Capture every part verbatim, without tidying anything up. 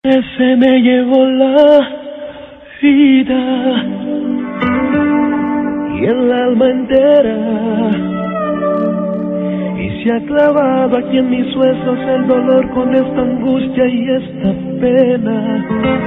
Se me llevó la vida y el alma entera, y se ha clavado aquí en mis huesos el dolor con esta angustia y esta pena.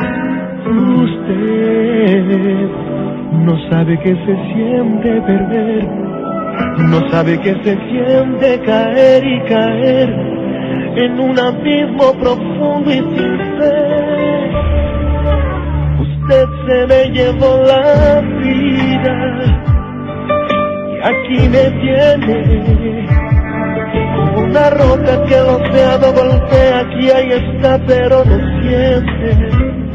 Usted no sabe que se siente perder, no sabe que se siente caer y caer en un abismo profundo y sin fe. Usted se me llevó la vida y aquí me tiene como una roca que el océano golpea. Aquí ahí está pero no siente.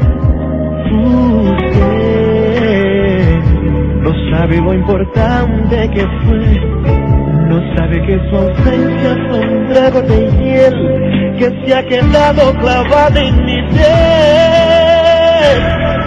Usted no sabe lo importante que fue, no sabe que su ausencia fue un trago de hiel que se ha quedado clavada en mi piel.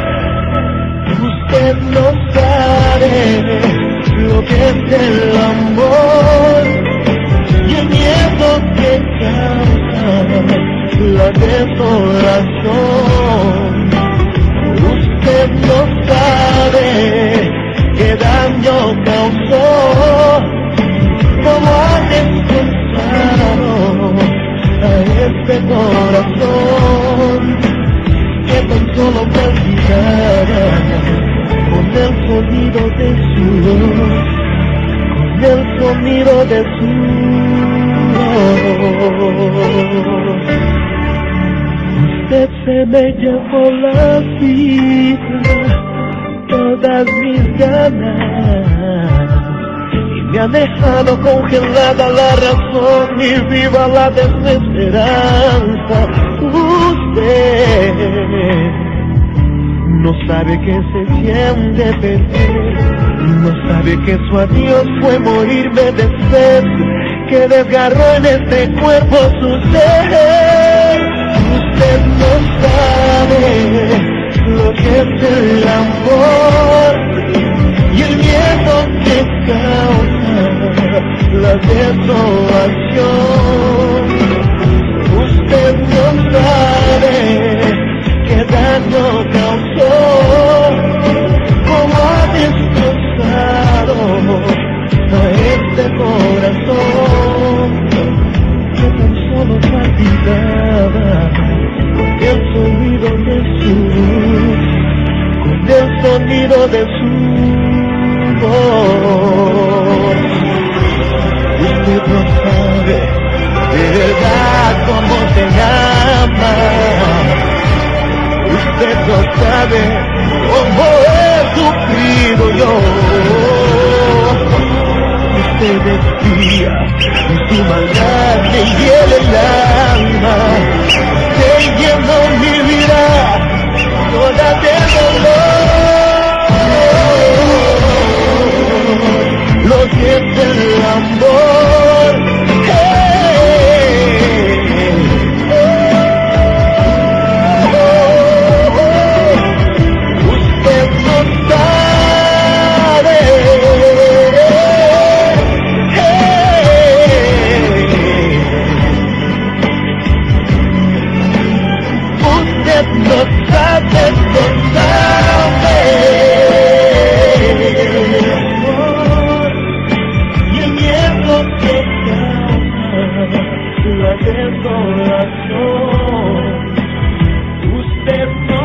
Usted no sabe lo que es el amor y el miedo que causa la desolación. Usted no sabe qué daño causó, como ha destrozado a este corazón que tan solo palpitaba con el sonido de su voz, con el sonido de su voz. Usted se me llevó la vida, todas mis ganas, me ha dejado congelada la razón y viva la desesperanza. Usted no sabe que se siente perder, no sabe que su adiós fue morirme de sed, que desgarró en este cuerpo su ser. Usted no sabe lo que es el amor y el miedo que causa la desolación. Usted no sabe qué daño causó, cómo ha destrozado a este corazón que tan solo palpitaba con el sonido de su voz, con el sonido de su voz. Usted no sabe de verdad cómo te ama, usted no sabe cómo he sufrido yo. Usted desvía y su maldad me hiela el alma, usted llenó mi vida toda de dolor, lo que es el amor. Hey, oh, oh, oh. Usted no sabe, hey, usted no sabe, no sabe. La desolación, usted no